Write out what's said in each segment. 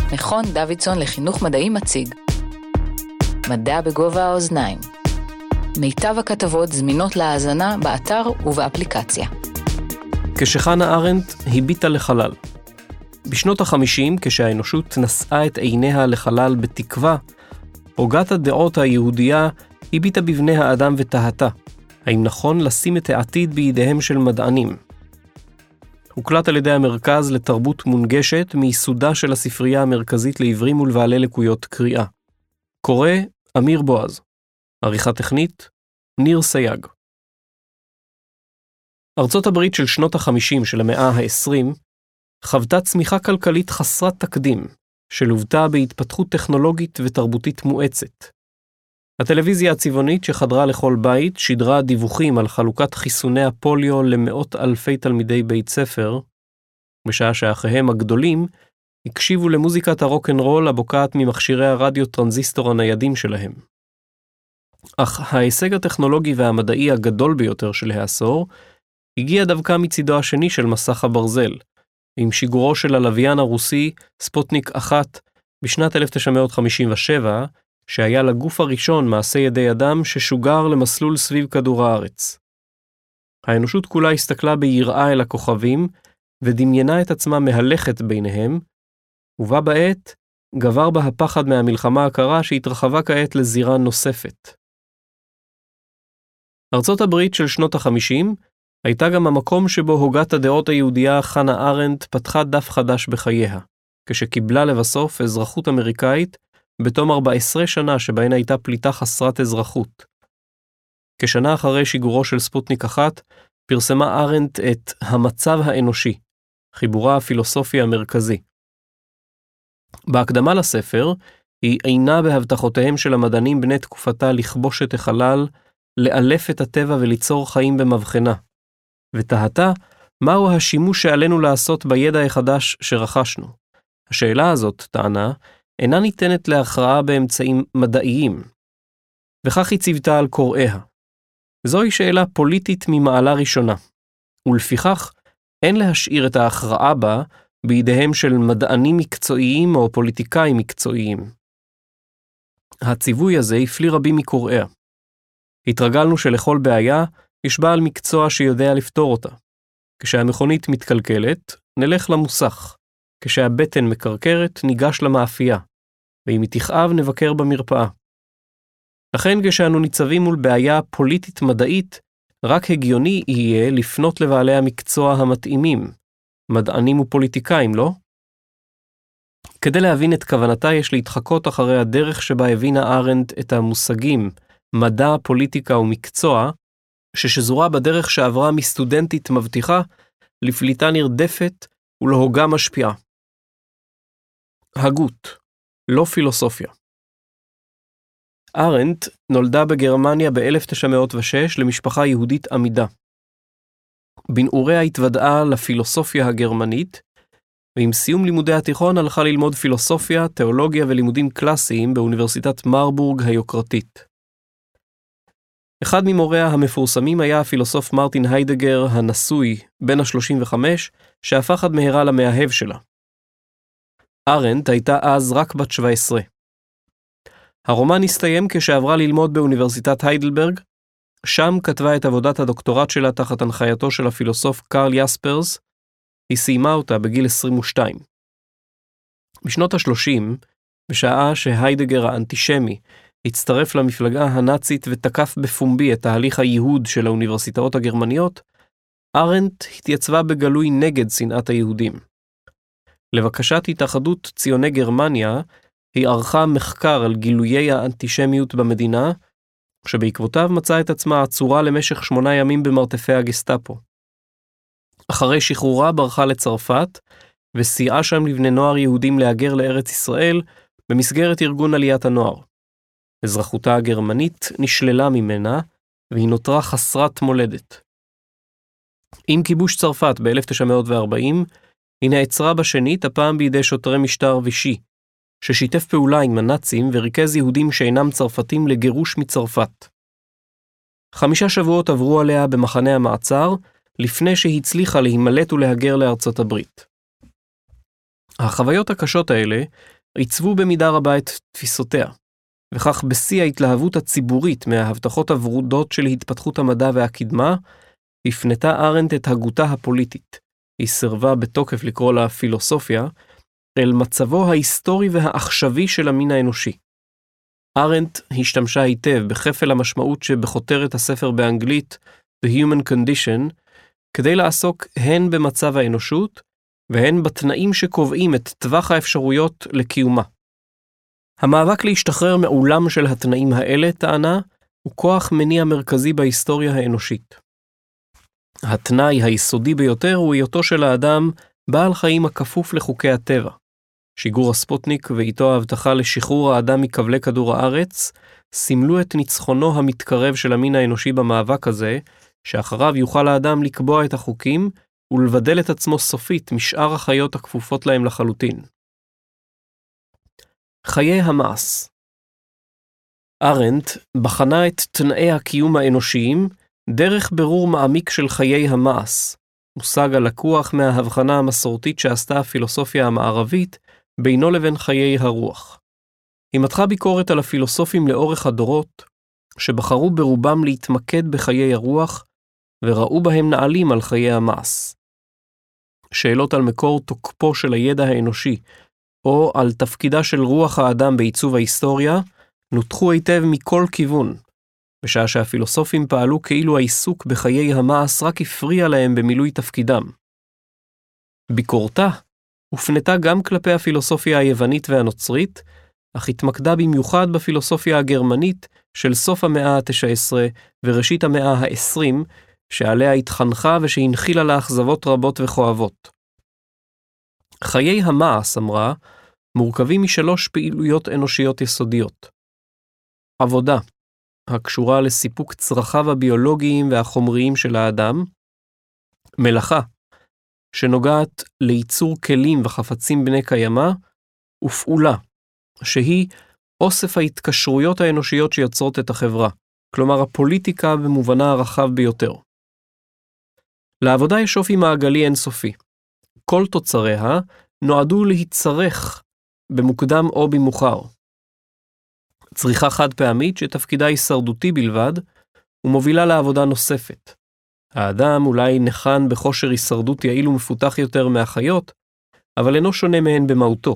מכון דוידסון לחינוך מדעי מציג מדע בגובה האוזניים. מיטב הכתבות זמינות להאזנה באתר ובאפליקציה. כשחנה ארנדט הביטה לחלל. בשנות ה-50, כשהאנושות נשאה את עיניה לחלל בתקווה, הוגת הדעות היהודייה הביטה בבני האדם ותהתה, האם נכון לשים את העתיד בידיהם של מדענים. הוקלט על ידי המרכז לתרבות מונגשת מיסודה של הספרייה המרכזית לעברים ולבעלי לקויות קריאה. קורא אמיר בועז. עריכה טכנית ניר סייג. ארצות הברית של שנות ה-50 של המאה ה-20 חוותה צמיחה כלכלית חסרת תקדים, שלוותה בהתפתחות טכנולוגית ותרבותית מואצת. הטלוויזיה הצבעונית שחדרה לכל בית שידרה דיווחים על חלוקת חיסוני הפוליו למאות אלפי תלמידי בית ספר, בשעה שאחיהם הגדולים הקשיבו למוזיקת הרוק'נ'רול הבוקעת ממכשירי הרדיו טרנזיסטור הניידים שלהם. אך ההישג הטכנולוגי והמדעי הגדול ביותר של העשור הגיע דווקא מצידו השני של מסך הברזל, עם שיגורו של הלוויין הרוסי ספוטניק 1 בשנת 1957, שהיה לגוף הראשון מעשה ידי אדם ששוגר למסלול סביב כדור הארץ. האנושות כולה הסתכלה ביראה אל הכוכבים, ודמיינה את עצמה מהלכת ביניהם, ובה בעת גבר בה הפחד מהמלחמה הקרה שהתרחבה כעת לזירה נוספת. ארצות הברית של שנות ה-50 הייתה גם המקום שבו הוגת הדעות היהודייה חנה ארנדט פתחה דף חדש בחייה, כשקיבלה לבסוף אזרחות אמריקאית בתום 14 שנה שבהן הייתה פליטה חסרת אזרחות. כשנה אחרי שיגורו של ספוטניק 1, פרסמה ארנדט את המצב האנושי, חיבורה הפילוסופי המרכזי. בהקדמה לספר, היא עינה בהבטחותיהם של המדענים בני תקופתה לכבוש את החלל, לאלף את הטבע וליצור חיים במבחנה, ותהתה מהו השימוש שעלינו לעשות בידע החדש שרכשנו. השאלה הזאת, טענה, אינה ניתנת להכרעה באמצעים מדעיים, וכך היא ציוותה על קוראיה. זוהי שאלה פוליטית ממעלה ראשונה, ולפיכך אין להשאיר את ההכרעה בה בידיהם של מדענים מקצועיים או פוליטיקאים מקצועיים. הציווי הזה הפליא רבים מקוראיה. התרגלנו שלכל בעיה יש בעל מקצוע שיודע לפתור אותה. כשהמכונית מתקלקלת, נלך למוסך. כשהבטן מקרקרת, ניגש למאפייה. ואם היא תכאב, נבקר במרפאה. לכן כשאנו ניצבים מול בעיה פוליטית מדעית, רק הגיוני יהיה לפנות לבעלי המקצוע המתאימים, מדענים ופוליטיקאים, לא? כדי להבין את כוונתה יש להתחקות אחרי הדרך שבה הבינה ארנדט את המושגים מדע, פוליטיקה ומקצוע, ששזורה בדרך שעברה מסטודנטית מבטיחה לפליטה נרדפת ולהוגה משפיעה. הגות, לא פילוסופיה. ארנדט נולדה בגרמניה ב-1906 למשפחה יהודית עמידה. בנעוריה התוודעה לפילוסופיה הגרמנית, ועם סיום לימודי התיכון הלכה ללמוד פילוסופיה, תיאולוגיה ולימודים קלאסיים באוניברסיטת מרבורג היוקרתית. אחד ממוריה המפורסמים היה הפילוסוף מרטין היידגר הנשוי, בן ה-35, שהפך עד מהרה למאהב שלה. ארנדט הייתה אז רק בת 17. הרומן הסתיים כשעברה ללמוד באוניברסיטת היידלברג, שם כתבה את עבודת הדוקטורט שלה תחת הנחייתו של הפילוסוף קרל יספרס, היא סיימה אותה בגיל 22. בשנות ה-30, בשעה שהיידגר האנטישמי הצטרף למפלגה הנאצית ותקף בפומבי את תהליך הייהוד של האוניברסיטאות הגרמניות, ארנדט התייצבה בגלוי נגד שנאת היהודים. לבקשת התאחדות ציוני גרמניה, היא ערכה מחקר על גילויי האנטישמיות במדינה, שבעקבותיו מצאה את עצמה עצורה למשך 8 ימים במרתפי הגסטאפו. אחרי שחרורה ברחה לצרפת, וסייעה שם לבני נוער יהודים להגר לארץ ישראל, במסגרת ארגון עליית הנוער. אזרחותה הגרמנית נשללה ממנה, והיא נותרה חסרת מולדת. עם כיבוש צרפת ב-1940, היא נעצרה בשנית, הפעם בידי שוטרי משטר וישי, ששיתף פעולה עם הנאצים וריכז יהודים שאינם צרפתים לגירוש מצרפת. 5 שבועות עברו עליה במחנה המעצר, לפני שהצליחה להימלט ולהגר לארצות הברית. החוויות הקשות האלה עיצבו במידה רבה את תפיסותיה, וכך בשיא ההתלהבות הציבורית מההבטחות הוורודות של התפתחות המדע והקדמה, הפנתה ארנדט את הגותה הפוליטית. היא סירבה בתוקף לקרוא לה פילוסופיה, אל מצבו ההיסטורי והעכשווי של המין האנושי. ארנדט השתמשה היטב בחפל המשמעות שבכותרת הספר באנגלית The Human Condition, כדי לעסוק הן במצב האנושות, והן בתנאים שקובעים את טווח האפשרויות לקיומה. המאבק להשתחרר מעולם של התנאים האלה, טענה, הוא כוח מניע מרכזי בהיסטוריה האנושית. התנאי היסודי ביותר הוא היותו של האדם בעל חיים הכפוף לחוקי הטבע. שיגור הספוטניק ואיתו ההבטחה לשחרור האדם מכבלי כדור הארץ, סימלו את ניצחונו המתקרב של המין האנושי במאבק הזה, שאחריו יוכל האדם לקבוע את החוקים ולבדל את עצמו סופית משאר החיות הכפופות להם לחלוטין. חיי המעש. ארנדט בחנה את תנאי הקיום האנושיים דרך ברור מעמיק של חיי המעש, מושג הלקוח מההבחנה המסורתית שעשתה הפילוסופיה המערבית בינו לבין חיי הרוח. היא מתחה ביקורת על הפילוסופים לאורך הדורות, שבחרו ברובם להתמקד בחיי הרוח, וראו בהם נעלים על חיי המעש. שאלות על מקור תוקפו של הידע האנושי, או על תפקידה של רוח האדם בעיצוב ההיסטוריה, נותחו היטב מכל כיוון, בשעה שהפילוסופים פעלו כאילו העיסוק בחיי המעש רק הפריע להם במילוי תפקידם. ביקורתה הופנתה גם כלפי הפילוסופיה היוונית והנוצרית, אך התמקדה במיוחד בפילוסופיה הגרמנית של סוף המאה ה-19 וראשית המאה ה-20, שעליה התחנכה ושהנחילה לה אכזבות רבות וכואבות. חיי המעש, אמרה, מורכבים משלוש פעילויות אנושיות יסודיות. עבודה, הקשורה לסיפוק צרכיו הביולוגיים והחומריים של האדם. מלאכה, שנוגעת לייצור כלים וחפצים בני קיימא. ופעולה, שהיא אוסף ההתקשרויות האנושיות שיוצרות את החברה, כלומר הפוליטיקה במובנה הרחב ביותר. לעבודה יש אופי מעגלי אינסופי. כל תוצריה נועדו להצטרך במוקדם או במאוחר. צריכה חד פעמית שתפקידה הישרדותי בלבד, ומובילה לעבודה נוספת. האדם אולי נחן בכושר הישרדות יעיל ומפותח יותר מהחיות, אבל אינו שונה מהן במהותו.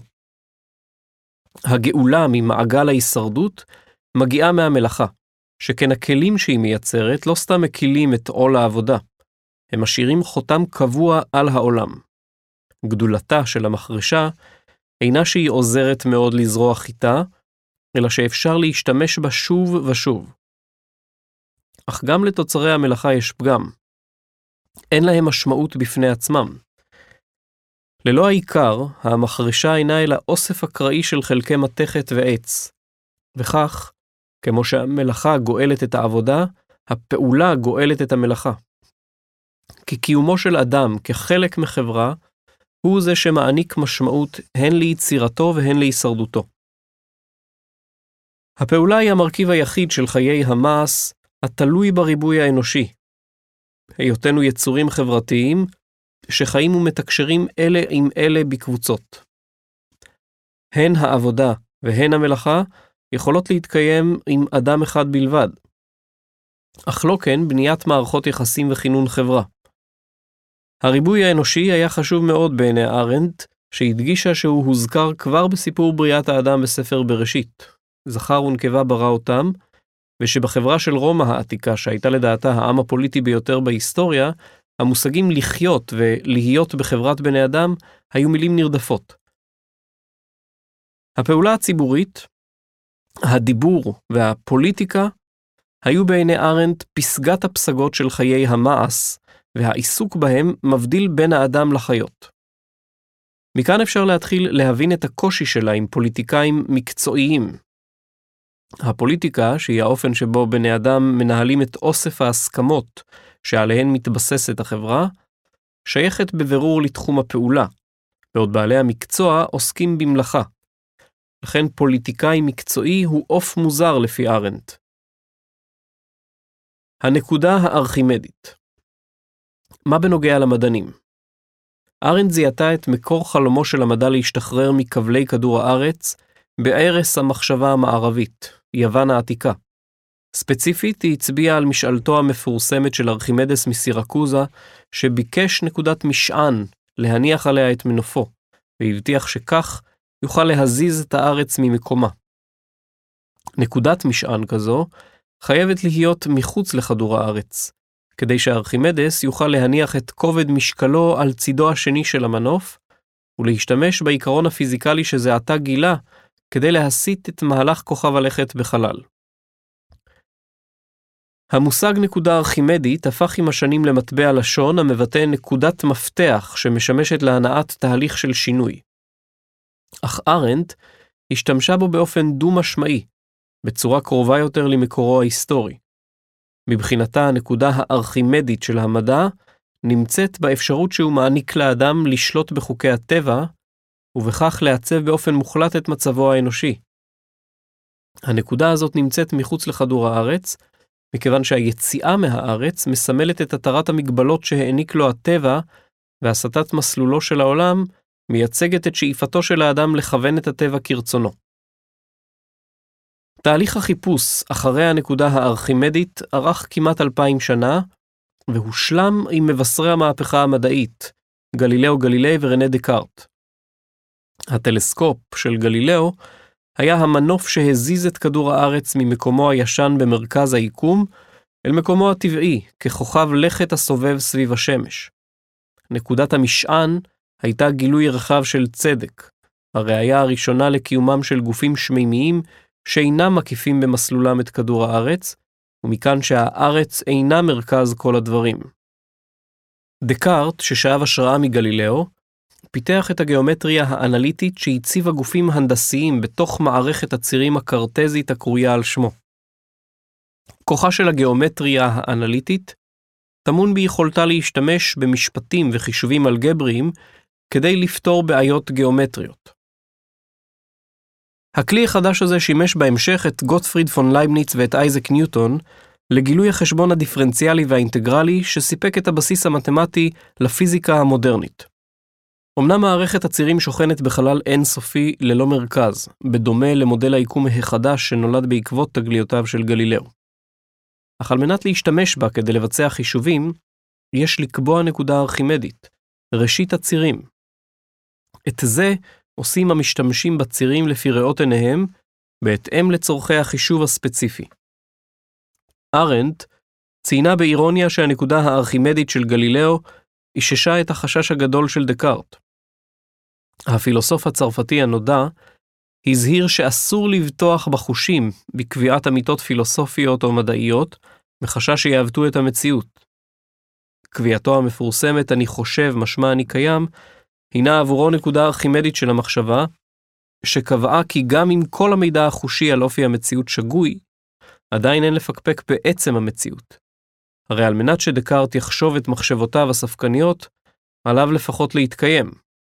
הגאולה ממעגל ההישרדות מגיעה מהמלאכה, שכן הכלים שהיא מייצרת לא סתם מקילים את עול העבודה, הם משאירים חותם קבוע על העולם. גדולתה של המחרשה אינה שהיא עוזרת מאוד לזרוע חיטה, אלא שאפשר להשתמש בה שוב ושוב. אך גם לתוצרי המלאכה יש פגם. אין להם משמעות בפני עצמם. ללא העיקר, המחרשה אינה אלא אוסף אקראי של חלקי מתכת ועץ. וכך, כמו שהמלאכה גואלת את העבודה, הפעולה גואלת את המלאכה. כי קיומו של אדם כחלק מחברה, הוא זה שמעניק משמעות הן ליצירתו והן להישרדותו. הפעולה היא המרכיב היחיד של חיי המעש, התלוי בריבוי האנושי. היותנו יצורים חברתיים, שחיים ומתקשרים אלה עם אלה בקבוצות. הן העבודה והן המלאכה יכולות להתקיים עם אדם אחד בלבד. אך לא כן בניית מערכות יחסים וכינון חברה. הריבוי האנושי היה חשוב מאוד בעיני ארנדט, שהדגישה שהוא הוזכר כבר בסיפור בריאת האדם בספר בראשית. זכר ונקבה ברא אותם, ושבחברה של רומא העתיקה, שהייתה לדעתה העם הפוליטי ביותר בהיסטוריה, המושגים לחיות ולהיות בחברת בני אדם היו מילים נרדפות. הפעולה הציבורית, הדיבור והפוליטיקה היו בעיני ארנדט פסגת הפסגות של חיי המעש, והעיסוק בהם מבדיל בין האדם לחיות. מכאן אפשר להתחיל להבין את הקושי שלה עם פוליטיקאים מקצועיים. הפוליטיקה, שהיא האופן שבו בני אדם מנהלים את אוסף ההסכמות שעליהן מתבססת החברה, שייכת בבירור לתחום הפעולה, בעוד בעלי המקצוע עוסקים במלאכה. לכן פוליטיקאי מקצועי הוא עוף מוזר לפי ארנדט. הנקודה הארכימדית. מה בנוגע למדענים? ארנדט זיהתה את מקור חלומו של המדע להשתחרר מכבלי כדור הארץ בערש המחשבה המערבית, יוון העתיקה. ספציפית היא הצביעה על משאלתו המפורסמת של ארכימדס מסירקוזה, שביקש נקודת משען להניח עליה את מנופו, והבטיח שכך יוכל להזיז את הארץ ממקומה. נקודת משען כזו חייבת להיות מחוץ לכדור הארץ, כדי שארכימדס יוכל להניח את כובד משקלו על צידו השני של המנוף, ולהשתמש בעיקרון הפיזיקלי שזה עתה גילה, כדי להסיט את מהלך כוכב הלכת בחלל. המושג נקודה ארכימדית הפך עם השנים למטבע לשון המבטא נקודת מפתח שמשמשת להנעת תהליך של שינוי. אך ארנדט השתמשה בו באופן דו-משמעי, בצורה קרובה יותר למקורו ההיסטורי. מבחינתה הנקודה הארכימדית של המדע נמצאת באפשרות שהוא מעניק לאדם לשלוט בחוקי הטבע, ובכך לעצב באופן מוחלט את מצבו האנושי. הנקודה הזאת נמצאת מחוץ לכדור הארץ, מכיוון שהיציאה מהארץ מסמלת את התרת המגבלות שהעניק לו הטבע, והסטת מסלולו של העולם מייצגת את שאיפתו של האדם לכוון את הטבע כרצונו. תהליך החיפוש אחרי הנקודה הארכימדית ארך כמעט 2000 שנה, והושלם עם מבשרי המהפכה המדעית, גלילאו גלילי ורנה דקארט. הטלסקופ של גלילאו היה המנוף שהזיז את כדור הארץ ממקומו הישן במרכז היקום אל מקומו הטבעי, ככוכב לכת הסובב סביב השמש. נקודת המשען הייתה גילוי רחב של צדק, הראיה הראשונה לקיומם של גופים שמימיים שאינם מקיפים במסלולם את כדור הארץ, ומכאן שהארץ אינה מרכז כל הדברים. דקארט, ששאב השראה מגלילאו, פיתח את הגיאומטריה האנליטית שהציבה גופים הנדסיים בתוך מערכת הצירים הקרטזית הקרויה על שמו. כוחה של הגיאומטריה האנליטית טמון ביכולתה להשתמש במשפטים וחישובים אלגבריים כדי לפתור בעיות גיאומטריות. הכלי החדש הזה שימש בהמשך את גוטפריד פון לייבניץ ואת אייזק ניוטון לגילוי החשבון הדיפרנציאלי והאינטגרלי שסיפק את הבסיס המתמטי לפיזיקה המודרנית. אמנם מערכת הצירים שוכנת בחלל אינסופי ללא מרכז, בדומה למודל היקום החדש שנולד בעקבות תגליותיו של גלילאו. אך על מנת להשתמש בה כדי לבצע חישובים, יש לקבוע נקודה ארכימדית, ראשית הצירים. את זה עושים המשתמשים בצירים לפי ראות עיניהם, בהתאם לצורכי החישוב הספציפי. ארנדט ציינה באירוניה שהנקודה הארכימדית של גלילאו איששה את החשש הגדול של דקארט. הפילוסוף הצרפתי הנודע הזהיר שאסור לבטוח בחושים בקביעת אמיתות פילוסופיות או מדעיות, מחשש שיעוותו את המציאות. קביעתו המפורסמת "אני חושב, משמע אני קיים", הינה עבורו נקודה ארכימדית של המחשבה, שקבעה כי גם אם כל המידע החושי על אופי המציאות שגוי, עדיין אין לפקפק בעצם המציאות. הרי על מנת שדקארט יחשוב את מחשבותיו הספקניות, עליו לפחות להתקיים.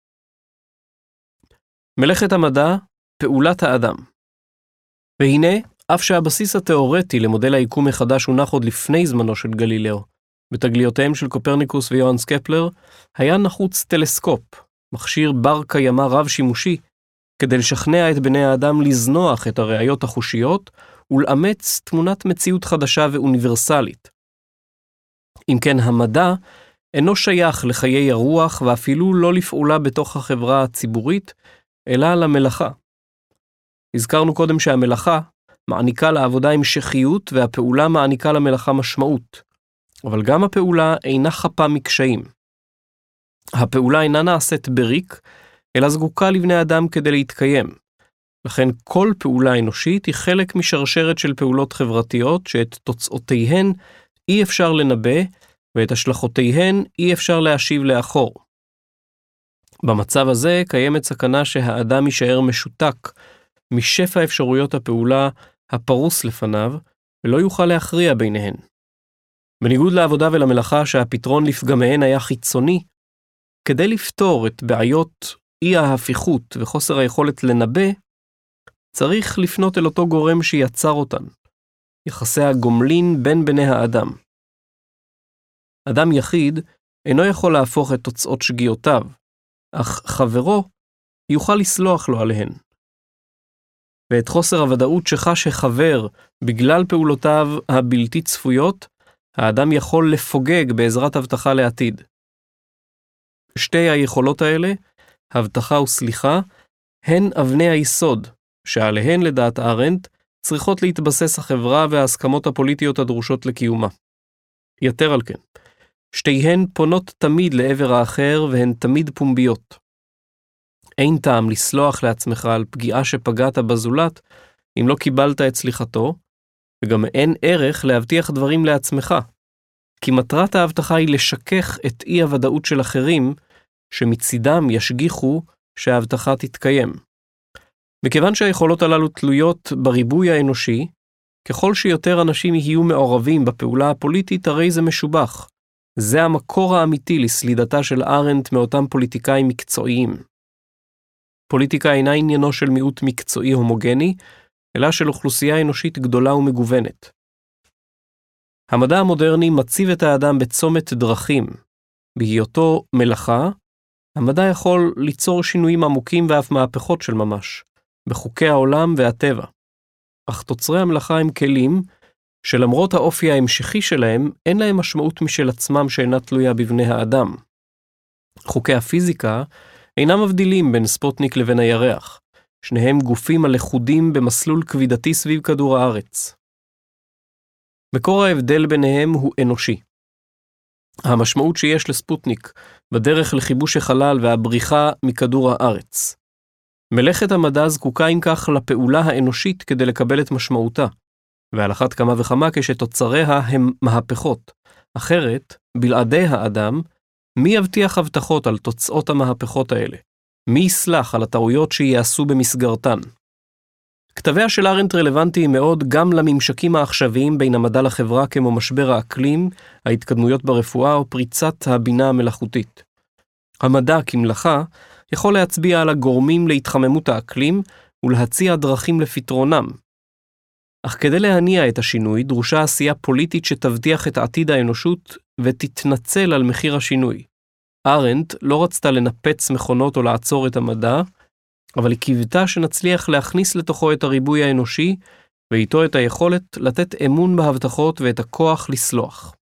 מלאכת המדע, פעולת האדם. והנה, אף שהבסיס התיאורטי למודל היקום מחדש הונח עוד לפני זמנו של גלילאו, בתגליותיהם של קופרניקוס ויוהנס קפלר, היה נחוץ טלסקופ, מכשיר בר קיימא רב שימושי, כדי לשכנע את בני האדם לזנוח את הראיות החושיות, ולאמץ תמונת מציאות חדשה ואוניברסלית. אם כן, המדע אינו שייך לחיי הרוח ואפילו לא לפעולה בתוך החברה הציבורית, אלא למלאכה. הזכרנו קודם שהמלאכה מעניקה לעבודה המשכיות והפעולה מעניקה למלאכה משמעות, אבל גם הפעולה אינה חפה מקשיים. הפעולה אינה נעשית בריק, אלא זקוקה לבני אדם כדי להתקיים. לכן כל פעולה אנושית היא חלק משרשרת של פעולות חברתיות שאת תוצאותיהן אי אפשר לנבא, ואת השלכותיהן אי אפשר להשיב לאחור. במצב הזה קיימת סכנה שהאדם יישאר משותק משפע אפשרויות הפעולה הפרוס לפניו, ולא יוכל להכריע ביניהן. בניגוד לעבודה ולמלאכה שהפתרון לפגמיהן היה חיצוני, כדי לפתור את בעיות אי ההפיכות וחוסר היכולת לנבא, צריך לפנות אל אותו גורם שיצר אותן, יחסי הגומלין בין בני האדם. אדם יחיד אינו יכול להפוך את תוצאות שגיאותיו, אך חברו יוכל לסלוח לו עליהן. ואת חוסר הוודאות שחש החבר בגלל פעולותיו הבלתי צפויות, האדם יכול לפוגג בעזרת הבטחה לעתיד. שתי היכולות האלה, הבטחה וסליחה, הן אבני היסוד, שעליהן לדעת ארנדט צריכות להתבסס החברה וההסכמות הפוליטיות הדרושות לקיומה. יתר על כן, שתיהן פונות תמיד לעבר האחר והן תמיד פומביות. אין טעם לסלוח לעצמך על פגיעה שפגעת בזולת אם לא קיבלת את סליחתו, וגם אין ערך להבטיח דברים לעצמך, כי מטרת ההבטחה היא לשכך את אי-הוודאות של אחרים, שמצידם ישגיחו שההבטחה תתקיים. מכיוון שהיכולות הללו תלויות בריבוי האנושי, ככל שיותר אנשים יהיו מעורבים בפעולה הפוליטית, הרי זה משובח. זה המקור האמיתי לסלידתה של ארנדט מאותם פוליטיקאים מקצועיים. פוליטיקה אינה עניינו של מיעוט מקצועי הומוגני, אלא של אוכלוסייה אנושית גדולה ומגוונת. המדע המודרני מציב את האדם בצומת דרכים. בהיותו מלאכה, המדע יכול ליצור שינויים עמוקים ואף מהפכות של ממש, בחוקי העולם והטבע. אך תוצרי המלאכה הם כלים, שלמרות האופי ההמשכי שלהם, אין להם משמעות משל עצמם שאינה תלויה בבני האדם. חוקי הפיזיקה אינם מבדילים בין ספוטניק לבין הירח, שניהם גופים הלכודים במסלול כבידתי סביב כדור הארץ. מקור ההבדל ביניהם הוא אנושי. המשמעות שיש לספוטניק בדרך לכיבוש החלל והבריחה מכדור הארץ. מלאכת המדע זקוקה אם כך לפעולה האנושית כדי לקבל את משמעותה, ועל אחת כמה וכמה כשתוצריה הם מהפכות. אחרת, בלעדי האדם, מי יבטיח הבטחות על תוצאות המהפכות האלה? מי יסלח על הטעויות שיעשו במסגרתן? כתביה של ארנדט רלוונטיים מאוד גם לממשקים העכשוויים בין המדע לחברה כמו משבר האקלים, ההתקדמויות ברפואה או פריצת הבינה המלאכותית. המדע כמלאכה יכול להצביע על הגורמים להתחממות האקלים ולהציע דרכים לפתרונם. אך כדי להניע את השינוי דרושה עשייה פוליטית שתבטיח את עתיד האנושות ותתנצל על מחיר השינוי. ארנדט לא רצתה לנפץ מכונות או לעצור את המדע, אבל היא קיוותה שנצליח להכניס לתוכו את הריבוי האנושי, ואיתו את היכולת לתת אמון בהבטחות ואת הכוח לסלוח.